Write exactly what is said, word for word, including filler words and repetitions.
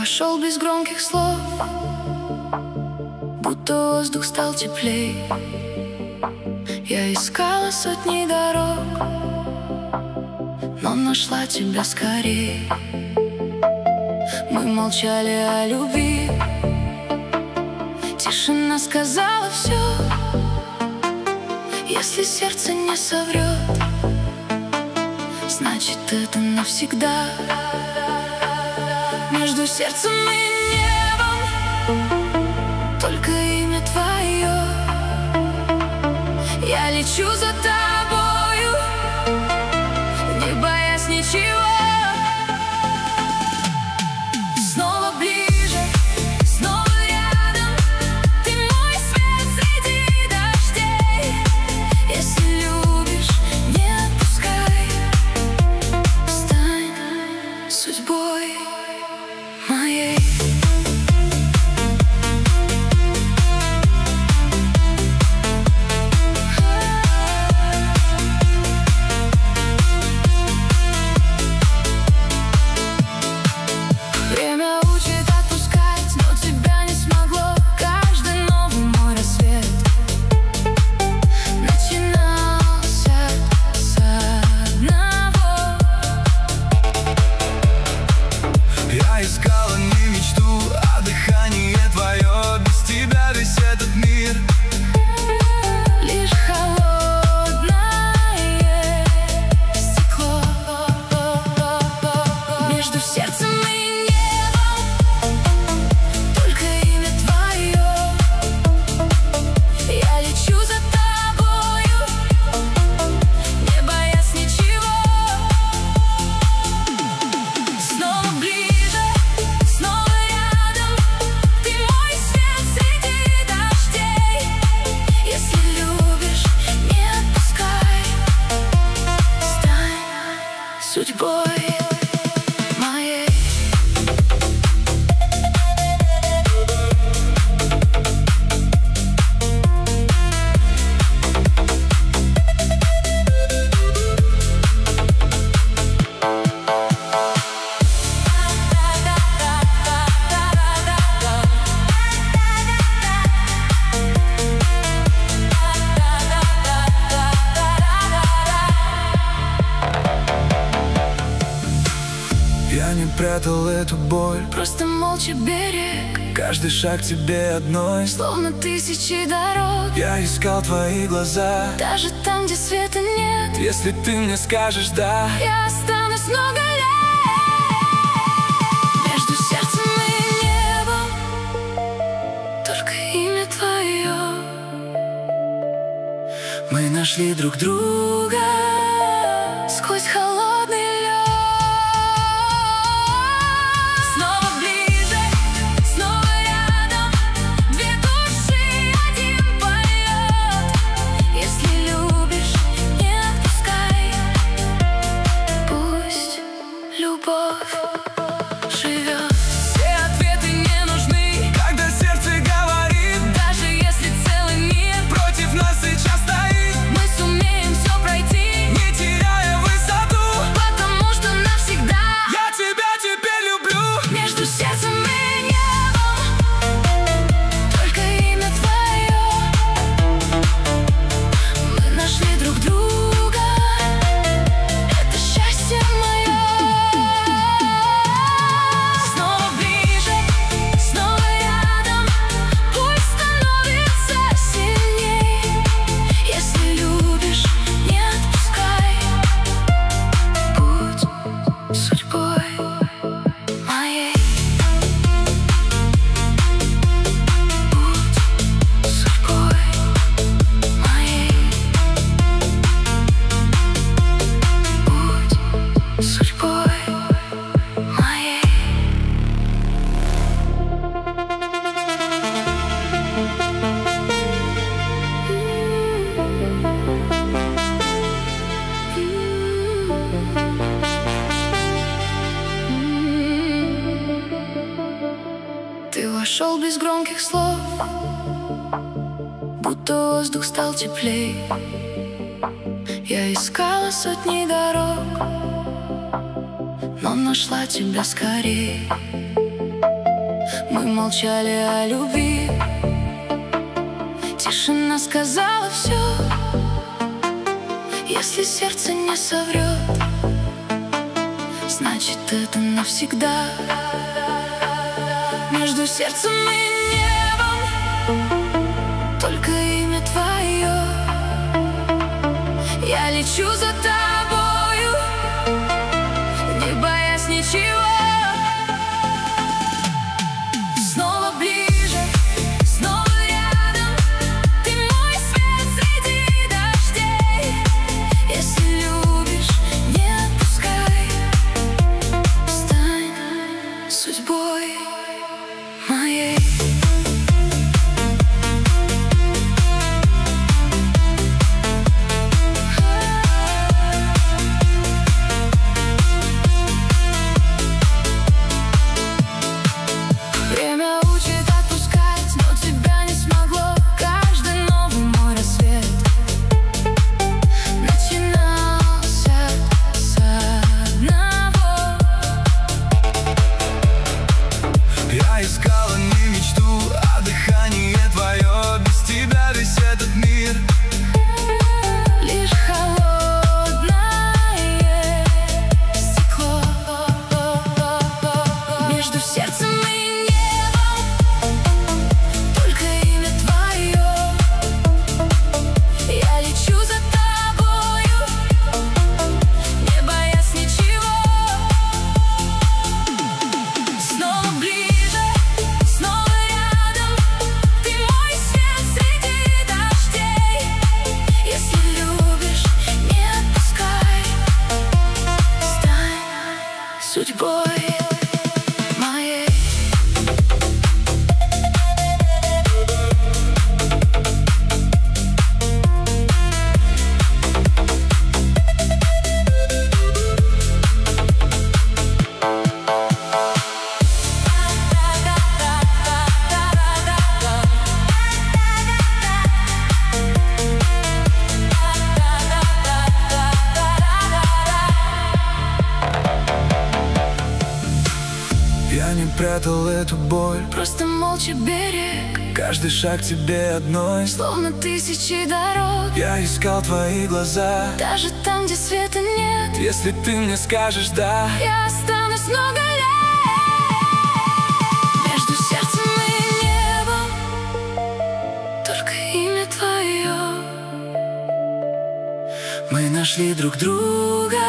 вошел без громких слов, будто воздух стал теплей. Я искала сотни дорог, но нашла тебя скорее. Мы молчали о любви, тишина сказала все. Если сердце не соврет, значит это навсегда. Между сердцем и небом только имя твое. Я лечу за тобою, не боясь ничего. Снова ближе, снова рядом. Ты мой свет среди дождей. Если любишь, не отпускай. Стань судьбой моей. Время учит отпускать, но тебя не смогло. Каждый новый мой рассвет начинался с одного. Я искала не мечту, а дыхание твое. Без тебя весь этот мир Лишь холодное стекло. Между сердцем и небом только имя твое. Я лечу за тобою, не боясь ничего. Снова ближе, снова рядом. Ты мой свет среди дождей. Если любишь, не отпускай. Стань судьбой моей. Я не прятал эту боль, Просто молча берег, каждый шаг тебе одной. словно тысячи дорог. Я искал твои глаза. Даже там, где света нет, Если ты мне скажешь да, я останусь много лет. Между сердцем и небом только имя твое. мы нашли друг друга. Сквозь холодный лед. Снова ближе, снова рядом. Две души, один полет. Если любишь, не отпускай. Пусть любовь живет. Все ответы не нужны, Когда сердце говорит, даже если целый мир против нас сейчас стоит, мы сумеем все пройти, не теряя высоту. потому что навсегда. Я тебя теперь люблю. Между сердцем и небом только имя твое. Мы нашли друг друга, это счастье мое. Снова ближе, снова рядом. Пусть становится сильней. Если любишь, не отпускай. Будь судьбой моей. Будь судьбой моей. Будь судьбой моей. Ты вошел без громких слов, будто воздух стал теплей. Я искала сотни дорог, но нашла тебя скорее. Мы молчали о любви. Тишина сказала все. Если сердце не соврет, значит это навсегда. Между сердцем и небом только имя твое. Я лечу за тобою, не боясь ничего. Снова ближе, снова рядом. Ты мой свет среди дождей. Если любишь, не отпускай. Стань судьбой моей. Время учит отпускать, но тебя не смогло. Каждый новый мой рассвет начинался с одного. Я искала не мечту, а дыхание твое. Без тебя весь этот мир Лишь холодное стекло. Между сердцем и небом только имя твое. Я лечу за тобою, не боясь ничего. Снова ближе, снова рядом. Ты мой свет среди дождей. Если любишь, не отпускай. Стань судьбой моей. Я не прятал эту боль. Просто молча берег, Каждый шаг тебе одной. словно тысячи дорог. Я искал твои глаза. Даже там, где света нет, Если ты мне скажешь да, я останусь много лет. Между сердцем и небом только имя твое. мы нашли друг друга.